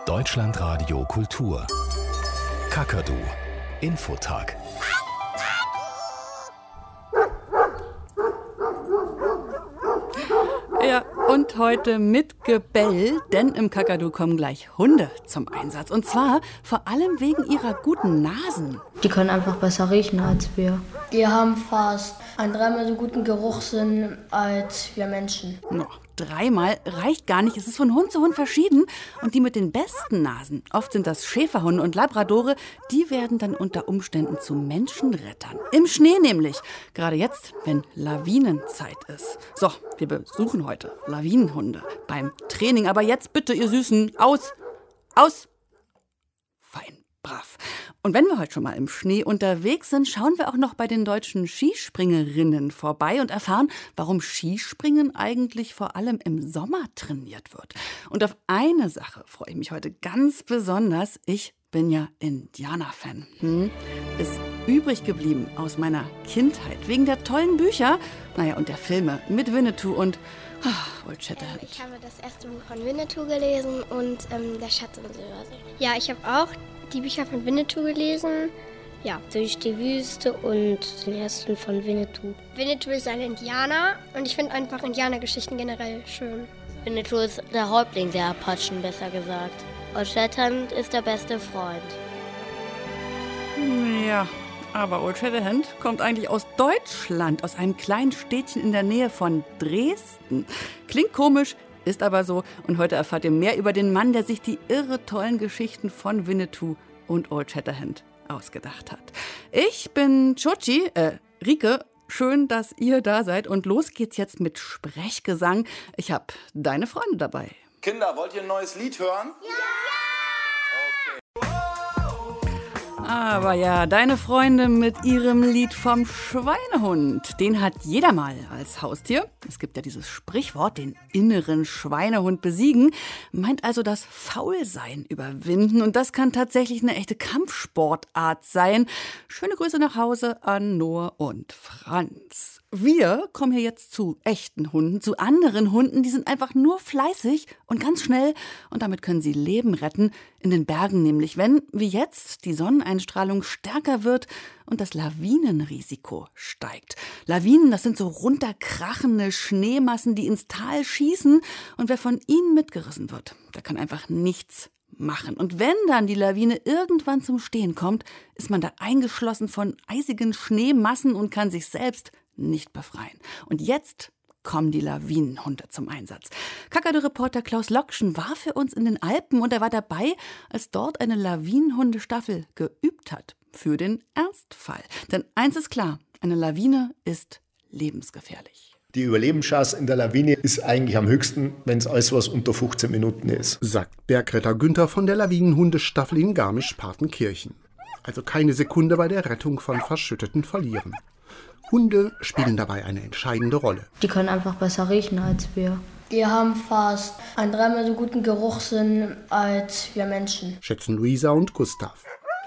Deutschlandradio Kultur. Kakadu Infotag. Ja, und heute mit Gebell, denn im Kakadu kommen gleich Hunde zum Einsatz. Und zwar vor allem wegen ihrer guten Nasen. Die können einfach besser riechen als wir. Die haben fast einen dreimal so guten Geruchssinn als wir Menschen. Dreimal reicht gar nicht. Es ist von Hund zu Hund verschieden. Und die mit den besten Nasen, oft sind das Schäferhunde und Labradore, die werden dann unter Umständen zu Menschenrettern. Im Schnee nämlich. Gerade jetzt, wenn Lawinenzeit ist. So, wir besuchen heute Lawinenhunde beim Training. Aber jetzt bitte, ihr Süßen, aus! Fein. Brav. Und wenn wir heute schon mal im Schnee unterwegs sind, schauen wir auch noch bei den deutschen Skispringerinnen vorbei und erfahren, warum Skispringen eigentlich vor allem im Sommer trainiert wird. Und auf eine Sache freue ich mich heute ganz besonders. Ich bin ja Indianer-Fan. Ist übrig geblieben aus meiner Kindheit wegen der tollen Bücher, und der Filme mit Winnetou und Old Shatterhand. Ich habe das erste Buch von Winnetou gelesen und Der Schatz im Silbersee. Ja, ich habe auch die Bücher von Winnetou gelesen. Ja, Durch die Wüste und den ersten von Winnetou. Winnetou ist ein Indianer und ich finde einfach Indianergeschichten generell schön. Winnetou ist der Häuptling der Apachen, besser gesagt. Old Shatterhand ist der beste Freund. Ja, aber Old Shatterhand kommt eigentlich aus Deutschland, aus einem kleinen Städtchen in der Nähe von Dresden. Klingt komisch, ist aber so. Und heute erfahrt ihr mehr über den Mann, der sich die irre tollen Geschichten von Winnetou und Old Shatterhand ausgedacht hat. Ich bin Chochi, Rike. Schön, dass ihr da seid. Und los geht's jetzt mit Sprechgesang. Ich habe deine Freunde dabei. Kinder, wollt ihr ein neues Lied hören? Ja! Aber ja, deine Freunde mit ihrem Lied vom Schweinehund. Den hat jeder mal als Haustier. Es gibt ja dieses Sprichwort, den inneren Schweinehund besiegen. Meint also das Faulsein überwinden. Und das kann tatsächlich eine echte Kampfsportart sein. Schöne Grüße nach Hause an Noah und Franz. Wir kommen hier jetzt zu echten Hunden, zu anderen Hunden, die sind einfach nur fleißig und ganz schnell und damit können sie Leben retten, in den Bergen nämlich, wenn, wie jetzt, die Sonneneinstrahlung stärker wird und das Lawinenrisiko steigt. Lawinen, das sind so runterkrachende Schneemassen, die ins Tal schießen und wer von ihnen mitgerissen wird, der kann einfach nichts machen. Und wenn dann die Lawine irgendwann zum Stehen kommt, ist man da eingeschlossen von eisigen Schneemassen und kann sich selbst nicht befreien. Und jetzt kommen die Lawinenhunde zum Einsatz. Kakadu-Reporter Klaus Lokschen war für uns in den Alpen und er war dabei, als dort eine Lawinenhundestaffel geübt hat. Für den Ernstfall. Denn eins ist klar, eine Lawine ist lebensgefährlich. Die Überlebenschance in der Lawine ist eigentlich am höchsten, wenn es alles was unter 15 Minuten ist. Sagt Bergretter Günther von der Lawinenhundestaffel in Garmisch-Partenkirchen. Also keine Sekunde bei der Rettung von Verschütteten verlieren. Hunde spielen dabei eine entscheidende Rolle. Die können einfach besser riechen als wir. Die haben fast einen dreimal so guten Geruchssinn als wir Menschen. Schätzen Luisa und Gustav.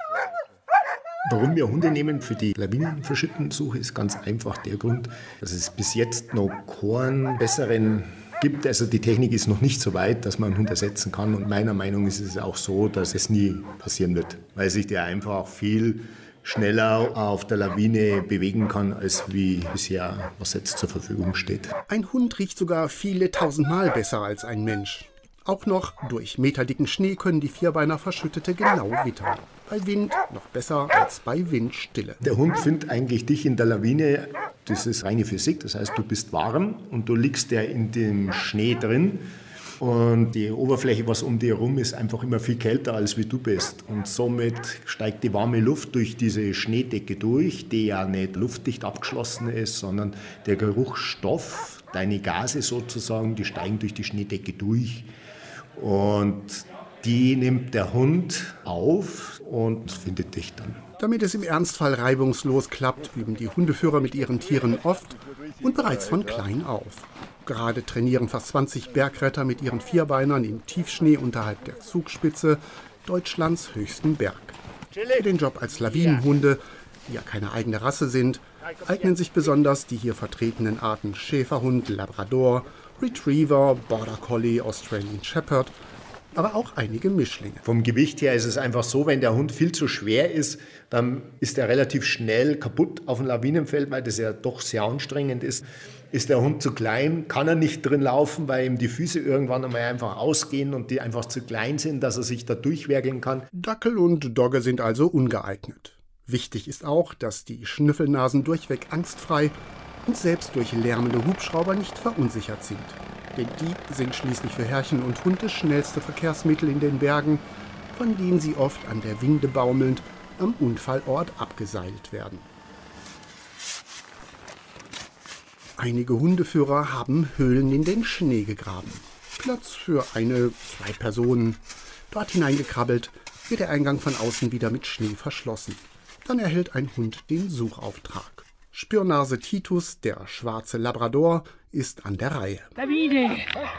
Warum wir Hunde nehmen für die Lawinenverschüttensuche ist ganz einfach der Grund, dass es bis jetzt noch keinen besseren gibt. Also die Technik ist noch nicht so weit, dass man einen Hund ersetzen kann. Und meiner Meinung nach ist es auch so, dass es nie passieren wird, weil sich der einfach viel schneller auf der Lawine bewegen kann, als wie bisher, was jetzt zur Verfügung steht. Ein Hund riecht sogar viele tausendmal besser als ein Mensch. Auch noch durch meterdicken Schnee können die Vierbeiner Verschüttete genau wittern. Bei Wind noch besser als bei Windstille. Der Hund findet eigentlich dich in der Lawine, das ist reine Physik, das heißt, du bist warm und du liegst ja in dem Schnee drin. Und die Oberfläche, was um dir herum ist, einfach immer viel kälter, als wie du bist. Und somit steigt die warme Luft durch diese Schneedecke durch, die ja nicht luftdicht abgeschlossen ist, sondern der Geruchsstoff, deine Gase sozusagen, die steigen durch die Schneedecke durch. Und die nimmt der Hund auf und findet dich dann. Damit es im Ernstfall reibungslos klappt, üben die Hundeführer mit ihren Tieren oft und bereits von klein auf. Gerade trainieren fast 20 Bergretter mit ihren Vierbeinern im Tiefschnee unterhalb der Zugspitze, Deutschlands höchsten Berg. Für den Job als Lawinenhunde, die ja keine eigene Rasse sind, eignen sich besonders die hier vertretenen Arten Schäferhund, Labrador, Retriever, Border Collie, Australian Shepherd aber auch einige Mischlinge. Vom Gewicht her ist es einfach so, wenn der Hund viel zu schwer ist, dann ist er relativ schnell kaputt auf dem Lawinenfeld, weil das ja doch sehr anstrengend ist. Ist der Hund zu klein, kann er nicht drin laufen, weil ihm die Füße irgendwann einmal einfach ausgehen und die einfach zu klein sind, dass er sich da durchwerkeln kann. Dackel und Dogge sind also ungeeignet. Wichtig ist auch, dass die Schnüffelnasen durchweg angstfrei und selbst durch lärmende Hubschrauber nicht verunsichert sind. Denn die sind schließlich für Herrchen und Hund das schnellste Verkehrsmittel in den Bergen, von denen sie oft an der Winde baumelnd am Unfallort abgeseilt werden. Einige Hundeführer haben Höhlen in den Schnee gegraben. Platz für 2 Personen. Dort hineingekrabbelt wird der Eingang von außen wieder mit Schnee verschlossen. Dann erhält ein Hund den Suchauftrag. Spürnase Titus, der schwarze Labrador, ist an der Reihe. Lawine,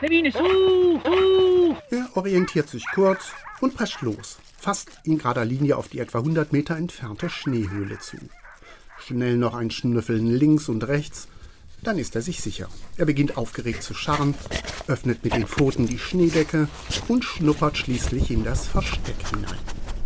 Er orientiert sich kurz und prescht los, fast in gerader Linie auf die etwa 100 Meter entfernte Schneehöhle zu. Schnell noch ein Schnüffeln links und rechts, dann ist er sich sicher. Er beginnt aufgeregt zu scharren, öffnet mit den Pfoten die Schneedecke und schnuppert schließlich in das Versteck hinein.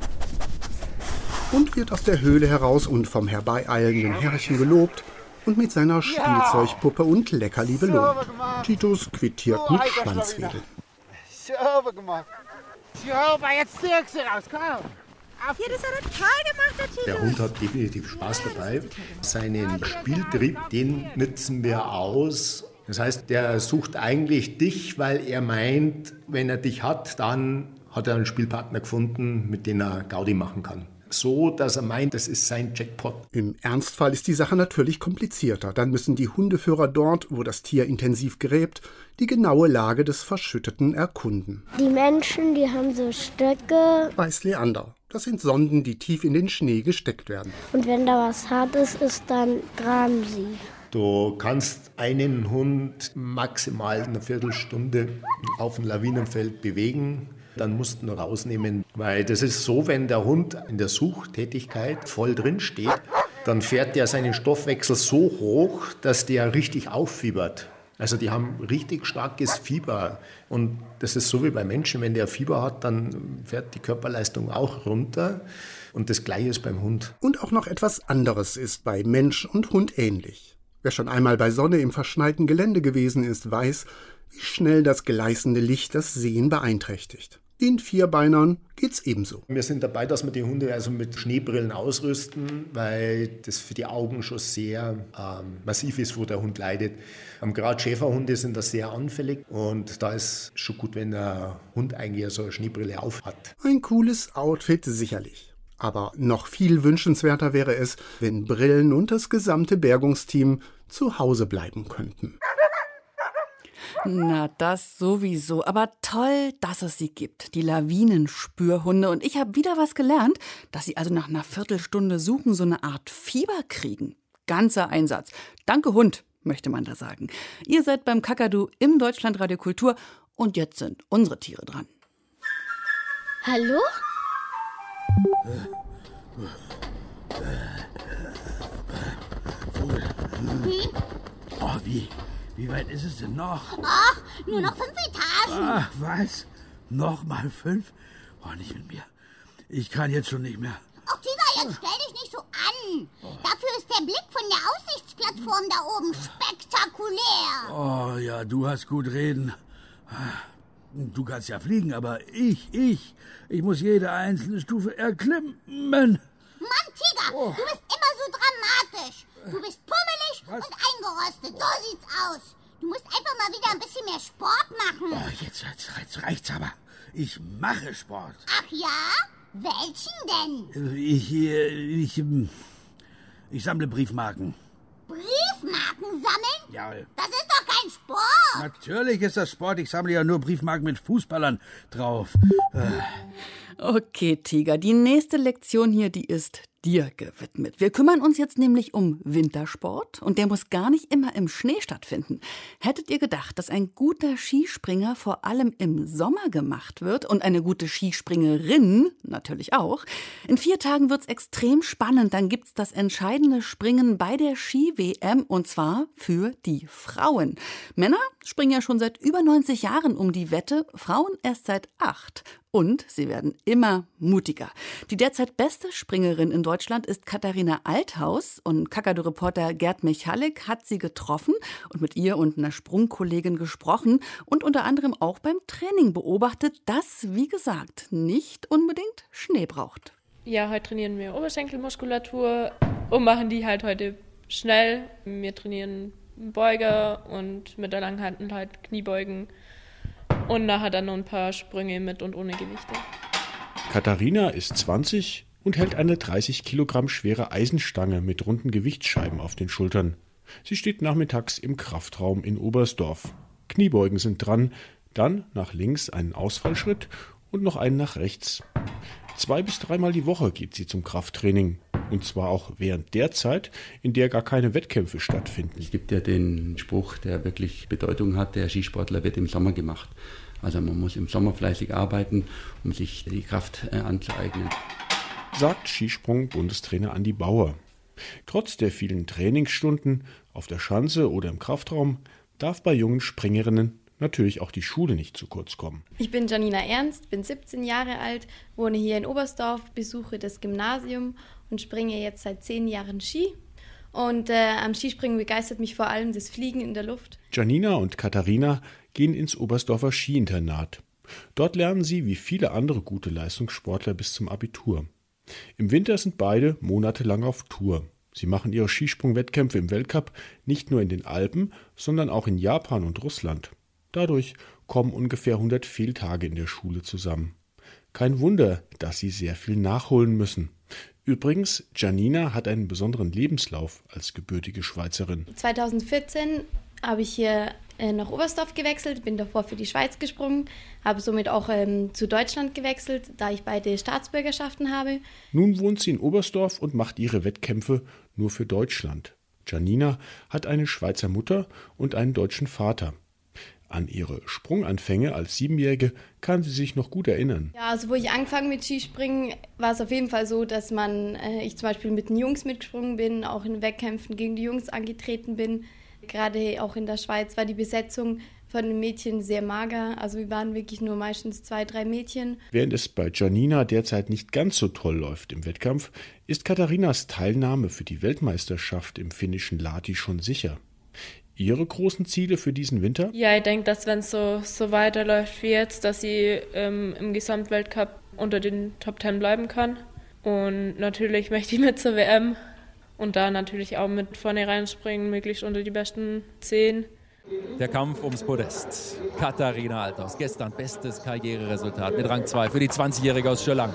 Und wird aus der Höhle heraus und vom herbeieilenden Herrchen gelobt und mit seiner Spielzeugpuppe und Leckerli belohnt. Titus quittiert mit Schwanzwedeln. Sauber gemacht. Sauber, jetzt zirkst du raus, komm. Ja, das hat er toll gemacht, der Titus. Der Hund hat definitiv Spaß dabei. Seinen Spieltrieb, den nutzen wir aus. Das heißt, der sucht eigentlich dich, weil er meint, wenn er dich hat, dann hat er einen Spielpartner gefunden, mit dem er Gaudi machen kann. So, dass er meint, das ist sein Jackpot. Im Ernstfall ist die Sache natürlich komplizierter. Dann müssen die Hundeführer dort, wo das Tier intensiv gräbt, die genaue Lage des Verschütteten erkunden. Die Menschen, die haben so Stöcke. Weiß Leander. Das sind Sonden, die tief in den Schnee gesteckt werden. Und wenn da was Hartes ist, dann graben sie. Du kannst einen Hund maximal eine Viertelstunde auf dem Lawinenfeld bewegen. Dann musst du ihn rausnehmen, weil das ist so, wenn der Hund in der Suchtätigkeit voll drin steht, dann fährt der seinen Stoffwechsel so hoch, dass der richtig auffiebert. Also die haben richtig starkes Fieber und das ist so wie bei Menschen, wenn der Fieber hat, dann fährt die Körperleistung auch runter und das Gleiche ist beim Hund. Und auch noch etwas anderes ist bei Mensch und Hund ähnlich. Wer schon einmal bei Sonne im verschneiten Gelände gewesen ist, weiß, wie schnell das gleißende Licht das Sehen beeinträchtigt. Den Vierbeinern geht's ebenso. Wir sind dabei, dass wir die Hunde also mit Schneebrillen ausrüsten, weil das für die Augen schon sehr massiv ist, wo der Hund leidet. Gerade Schäferhunde sind da sehr anfällig und da ist schon gut, wenn der Hund eigentlich so eine Schneebrille auf hat. Ein cooles Outfit sicherlich. Aber noch viel wünschenswerter wäre es, wenn Brillen und das gesamte Bergungsteam zu Hause bleiben könnten. Na, das sowieso. Aber toll, dass es sie gibt, die Lawinenspürhunde. Und ich habe wieder was gelernt, dass sie also nach einer Viertelstunde Suchen so eine Art Fieber kriegen. Ganzer Einsatz. Danke, Hund, möchte man da sagen. Ihr seid beim Kakadu im Deutschlandradio Kultur und jetzt sind unsere Tiere dran. Hallo? Oh, wie weit ist es denn noch? Ach, nur noch 5 Etagen. Ach, was? Noch mal 5? Oh, nicht mit mir. Ich kann jetzt schon nicht mehr. Ach, Tiger, jetzt stell dich nicht so an. Dafür ist der Blick von der Aussichtsplattform da oben spektakulär. Oh, ja, du hast gut reden. Du kannst ja fliegen, aber ich muss jede einzelne Stufe erklimmen. Mann, Tiger, du bist immer so dramatisch. Du bist pummelig und eingerostet. So sieht's aus. Du musst einfach mal wieder ein bisschen mehr Sport machen. Oh, jetzt reicht's aber. Ich mache Sport. Ach ja? Welchen denn? Ich sammle Briefmarken. Briefmarken sammeln? Ja. Das ist doch kein Sport. Natürlich ist das Sport. Ich sammle ja nur Briefmarken mit Fußballern drauf. Okay, Tiger, die nächste Lektion hier, die ist dir gewidmet. Wir kümmern uns jetzt nämlich um Wintersport und der muss gar nicht immer im Schnee stattfinden. Hättet ihr gedacht, dass ein guter Skispringer vor allem im Sommer gemacht wird und eine gute Skispringerin natürlich auch? In 4 Tagen wird's extrem spannend. Dann gibt's das entscheidende Springen bei der Ski-WM und zwar für die Frauen. Männer springen ja schon seit über 90 Jahren um die Wette, Frauen erst seit 8. Und sie werden immer mutiger. Die derzeit beste Springerin in Deutschland ist Katharina Althaus und Kakadu-Reporter Gerd Michalik hat sie getroffen und mit ihr und einer Sprungkollegin gesprochen und unter anderem auch beim Training beobachtet, das, wie gesagt, nicht unbedingt Schnee braucht. Ja, heute trainieren wir Oberschenkelmuskulatur und machen die halt heute schnell. Wir trainieren Beuger und mit der Langhantel halt Kniebeugen. Und nachher dann noch ein paar Sprünge mit und ohne Gewichte. Katharina ist 20 und hält eine 30 Kilogramm schwere Eisenstange mit runden Gewichtsscheiben auf den Schultern. Sie steht nachmittags im Kraftraum in Oberstdorf. Kniebeugen sind dran, dann nach links einen Ausfallschritt und noch einen nach rechts. 2- bis 3-mal die Woche geht sie zum Krafttraining. Und zwar auch während der Zeit, in der gar keine Wettkämpfe stattfinden. Es gibt ja den Spruch, der wirklich Bedeutung hat, der Skisportler wird im Sommer gemacht. Also man muss im Sommer fleißig arbeiten, um sich die Kraft anzueignen. Sagt Skisprung-Bundestrainer Andi Bauer. Trotz der vielen Trainingsstunden auf der Schanze oder im Kraftraum darf bei jungen Springerinnen natürlich auch die Schule nicht zu kurz kommen. Ich bin Janina Ernst, bin 17 Jahre alt, wohne hier in Oberstdorf, besuche das Gymnasium und springe jetzt seit 10 Jahren Ski. Und am Skispringen begeistert mich vor allem das Fliegen in der Luft. Janina und Katharina gehen ins Oberstdorfer Skiinternat. Dort lernen sie, wie viele andere gute Leistungssportler, bis zum Abitur. Im Winter sind beide monatelang auf Tour. Sie machen ihre Skisprungwettkämpfe im Weltcup nicht nur in den Alpen, sondern auch in Japan und Russland. Dadurch kommen ungefähr 100 Fehltage in der Schule zusammen. Kein Wunder, dass sie sehr viel nachholen müssen. Übrigens, Janina hat einen besonderen Lebenslauf als gebürtige Schweizerin. 2014 habe ich hier nach Oberstdorf gewechselt, bin davor für die Schweiz gesprungen, habe somit auch zu Deutschland gewechselt, da ich beide Staatsbürgerschaften habe. Nun wohnt sie in Oberstdorf und macht ihre Wettkämpfe nur für Deutschland. Janina hat eine Schweizer Mutter und einen deutschen Vater. An ihre Sprunganfänge als 7-Jährige kann sie sich noch gut erinnern. Ja, also wo ich angefangen mit Skispringen, war es auf jeden Fall so, dass ich zum Beispiel mit den Jungs mitgesprungen bin, auch in Wettkämpfen gegen die Jungs angetreten bin. Gerade auch in der Schweiz war die Besetzung von den Mädchen sehr mager. Also wir waren wirklich nur meistens 2, 3 Mädchen. Während es bei Janina derzeit nicht ganz so toll läuft im Wettkampf, ist Katharinas Teilnahme für die Weltmeisterschaft im finnischen Lahti schon sicher. Ihre großen Ziele für diesen Winter? Ja, ich denke, dass wenn es so weiterläuft wie jetzt, dass sie im Gesamtweltcup unter den Top 10 bleiben kann. Und natürlich möchte ich mit zur WM und da natürlich auch mit vorne reinspringen, möglichst unter die besten 10. Der Kampf ums Podest. Katharina Althaus, gestern bestes Karriereresultat mit Rang 2 für die 20-Jährige aus Schöllang.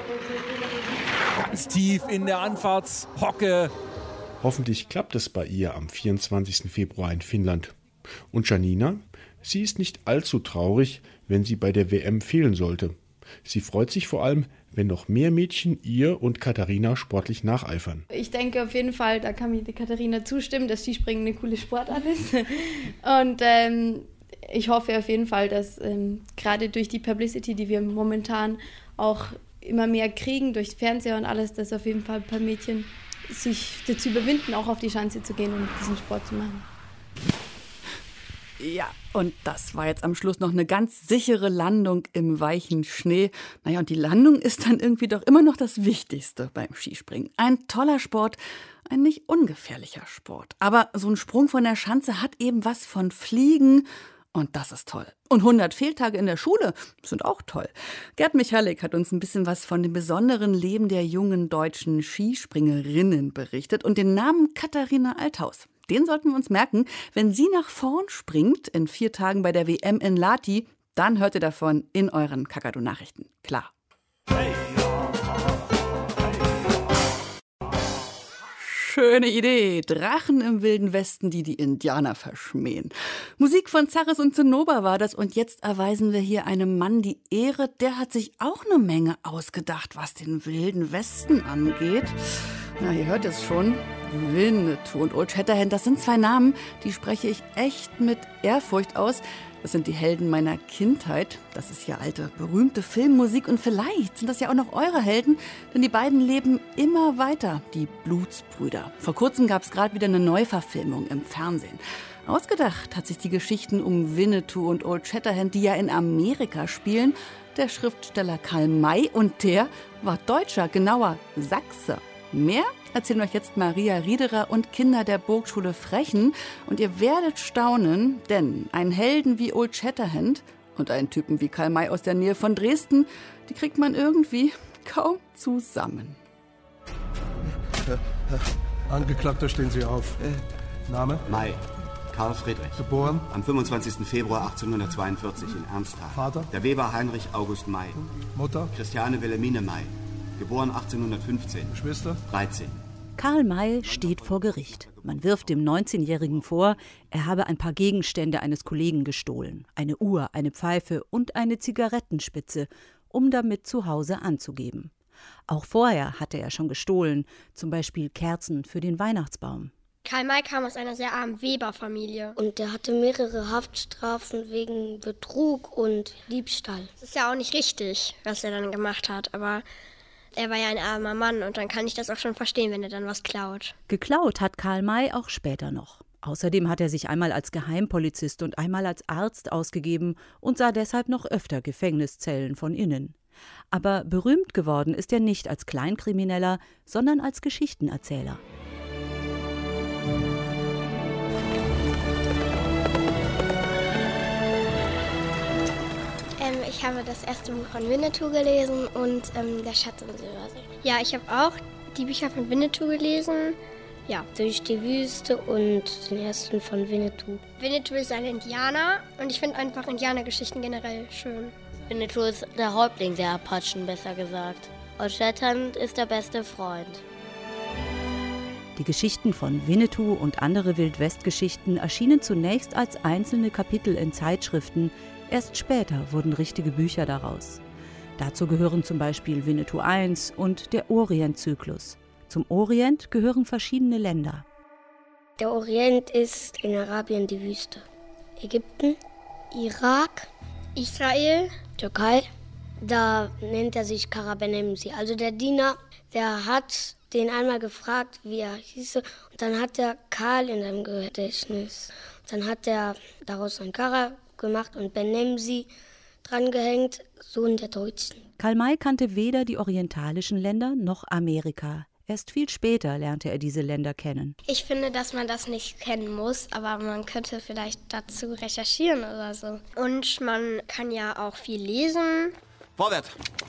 Ganz tief in der Anfahrtshocke. Hoffentlich klappt es bei ihr am 24. Februar in Finnland. Und Janina? Sie ist nicht allzu traurig, wenn sie bei der WM fehlen sollte. Sie freut sich vor allem, wenn noch mehr Mädchen ihr und Katharina sportlich nacheifern. Ich denke auf jeden Fall, da kann mir die Katharina zustimmen, dass Skispringen eine coole Sportart ist. Und ich hoffe auf jeden Fall, dass gerade durch die Publicity, die wir momentan auch immer mehr kriegen, durch Fernseher und alles, dass auf jeden Fall ein paar Mädchen sich dazu überwinden, auch auf die Schanze zu gehen und diesen Sport zu machen. Ja, und das war jetzt am Schluss noch eine ganz sichere Landung im weichen Schnee. Naja, und die Landung ist dann irgendwie doch immer noch das Wichtigste beim Skispringen. Ein toller Sport, ein nicht ungefährlicher Sport. Aber so ein Sprung von der Schanze hat eben was von Fliegen. Und das ist toll. Und 100 Fehltage in der Schule sind auch toll. Gerd Michalik hat uns ein bisschen was von dem besonderen Leben der jungen deutschen Skispringerinnen berichtet und den Namen Katharina Althaus. Den sollten wir uns merken. Wenn sie nach vorn springt in 4 Tagen bei der WM in Lahti, dann hört ihr davon in euren Kakadu-Nachrichten. Klar. Schöne Idee. Drachen im Wilden Westen, die die Indianer verschmähen. Musik von Zaris und Zinnober war das. Und jetzt erweisen wir hier einem Mann die Ehre. Der hat sich auch eine Menge ausgedacht, was den Wilden Westen angeht. Na, ihr hört es schon. Winnetou und Old Shatterhand, das sind zwei Namen, die spreche ich echt mit Ehrfurcht aus. Das sind die Helden meiner Kindheit. Das ist ja alte, berühmte Filmmusik. Und vielleicht sind das ja auch noch eure Helden, denn die beiden leben immer weiter, die Blutsbrüder. Vor kurzem gab es gerade wieder eine Neuverfilmung im Fernsehen. Ausgedacht hat sich die Geschichten um Winnetou und Old Shatterhand, die ja in Amerika spielen, der Schriftsteller Karl May. Und der war Deutscher, genauer Sachse. Mehr erzählen euch jetzt Maria Riederer und Kinder der Burgschule Frechen. Und ihr werdet staunen, denn einen Helden wie Old Shatterhand und einen Typen wie Karl May aus der Nähe von Dresden, die kriegt man irgendwie kaum zusammen. Angeklagter, stehen Sie auf. Name? May. Karl Friedrich. Geboren? Am 25. Februar 1842 in Ernsthal. Vater? Der Weber Heinrich August May. Mutter? Christiane Wilhelmine May. Geboren 1815. Geschwister? 13. Karl May steht vor Gericht. Man wirft dem 19-Jährigen vor, er habe ein paar Gegenstände eines Kollegen gestohlen. Eine Uhr, eine Pfeife und eine Zigarettenspitze, um damit zu Hause anzugeben. Auch vorher hatte er schon gestohlen, zum Beispiel Kerzen für den Weihnachtsbaum. Karl May kam aus einer sehr armen Weberfamilie. Und der hatte mehrere Haftstrafen wegen Betrug und Diebstahl. Das ist ja auch nicht richtig, was er dann gemacht hat, aber er war ja ein armer Mann und dann kann ich das auch schon verstehen, wenn er dann was klaut. Geklaut hat Karl May auch später noch. Außerdem hat er sich einmal als Geheimpolizist und einmal als Arzt ausgegeben und sah deshalb noch öfter Gefängniszellen von innen. Aber berühmt geworden ist er nicht als Kleinkrimineller, sondern als Geschichtenerzähler. Ich habe das erste Buch von Winnetou gelesen und der Schatz im Silbersee. Ja, ich habe auch die Bücher von Winnetou gelesen. Ja, durch die Wüste und den ersten von Winnetou. Winnetou ist ein Indianer und ich finde einfach Indianergeschichten generell schön. Winnetou ist der Häuptling der Apachen, besser gesagt. Old Shatterhand ist der beste Freund. Die Geschichten von Winnetou und andere Wildwest-Geschichten erschienen zunächst als einzelne Kapitel in Zeitschriften. Erst später wurden richtige Bücher daraus. Dazu gehören zum Beispiel Winnetou I und der Orientzyklus. Zum Orient gehören verschiedene Länder. Der Orient ist in Arabien die Wüste. Ägypten, Irak, Israel, Türkei. Da nennt er sich Karabenemsi. Also der Diener, der hat den einmal gefragt, wie er hieße. Und dann hat er Karl in seinem Gedächtnis. Dann hat er daraus ein Kara gemacht und Benemsi drangehängt, Sohn der Deutschen. Karl May kannte weder die orientalischen Länder noch Amerika. Erst viel später lernte er diese Länder kennen. Ich finde, dass man das nicht kennen muss, aber man könnte vielleicht dazu recherchieren oder so. Und man kann ja auch viel lesen. Vorwärts!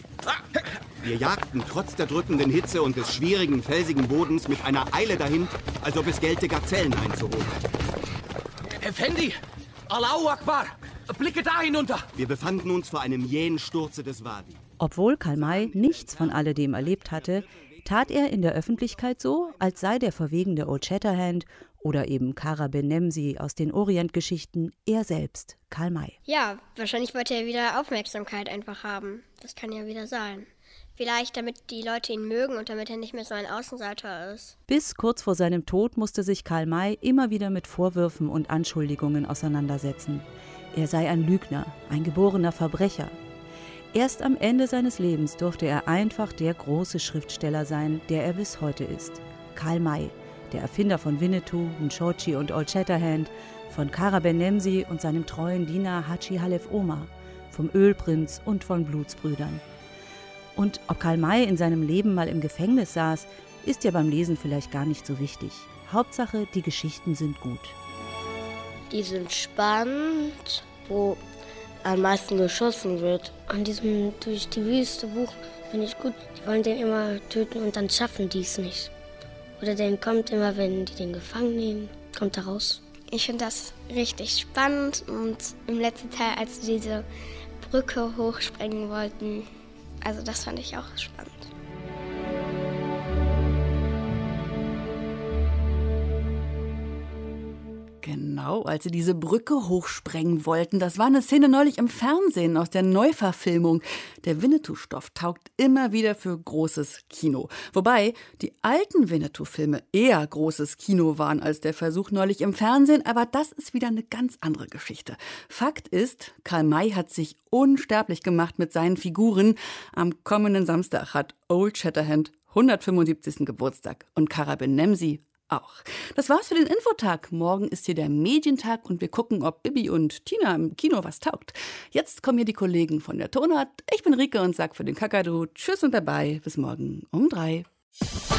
Wir jagten trotz der drückenden Hitze und des schwierigen, felsigen Bodens mit einer Eile dahin, als ob es gelte, Gazellen einzuholen. Effendi! Allahu Akbar! Blicke da hinunter! Wir befanden uns vor einem jähen Sturze des Wadi. Obwohl Karl May nichts von alledem erlebt hatte, tat er in der Öffentlichkeit so, als sei der verwegene Old Shatterhand oder eben Kara Benemsi aus den Orientgeschichten er selbst, Karl May. Ja, wahrscheinlich wollte er wieder Aufmerksamkeit einfach haben. Das kann ja wieder sein. Vielleicht, damit die Leute ihn mögen und damit er nicht mehr so ein Außenseiter ist. Bis kurz vor seinem Tod musste sich Karl May immer wieder mit Vorwürfen und Anschuldigungen auseinandersetzen. Er sei ein Lügner, ein geborener Verbrecher. Erst am Ende seines Lebens durfte er einfach der große Schriftsteller sein, der er bis heute ist. Karl May, der Erfinder von Winnetou, Nschochi und Old Shatterhand, von Kara Benemsi und seinem treuen Diener Haji Halef Omar, vom Ölprinz und von Blutsbrüdern. Und ob Karl May in seinem Leben mal im Gefängnis saß, ist ja beim Lesen vielleicht gar nicht so wichtig. Hauptsache, die Geschichten sind gut. Die sind spannend, wo am meisten geschossen wird. An diesem Durch die Wüste Buch finde ich gut. Die wollen den immer töten und dann schaffen die es nicht. Oder der kommt immer, wenn die den gefangen nehmen, kommt er raus. Ich finde das richtig spannend und im letzten Teil, als sie diese Brücke hochsprengen wollten, also das fand ich auch spannend. Genau, als sie diese Brücke hochsprengen wollten. Das war eine Szene neulich im Fernsehen aus der Neuverfilmung. Der Winnetou-Stoff taugt immer wieder für großes Kino. Wobei die alten Winnetou-Filme eher großes Kino waren als der Versuch neulich im Fernsehen. Aber das ist wieder eine ganz andere Geschichte. Fakt ist, Karl May hat sich unsterblich gemacht mit seinen Figuren. Am kommenden Samstag hat Old Shatterhand 175. Geburtstag und Karabinemsi auch. Das war's für den Infotag. Morgen ist hier der Medientag und wir gucken, ob Bibi und Tina im Kino was taugt. Jetzt kommen hier die Kollegen von der Tonart. Ich bin Rike und sag für den Kakadu Tschüss und Bye-bye. Bis morgen um 3.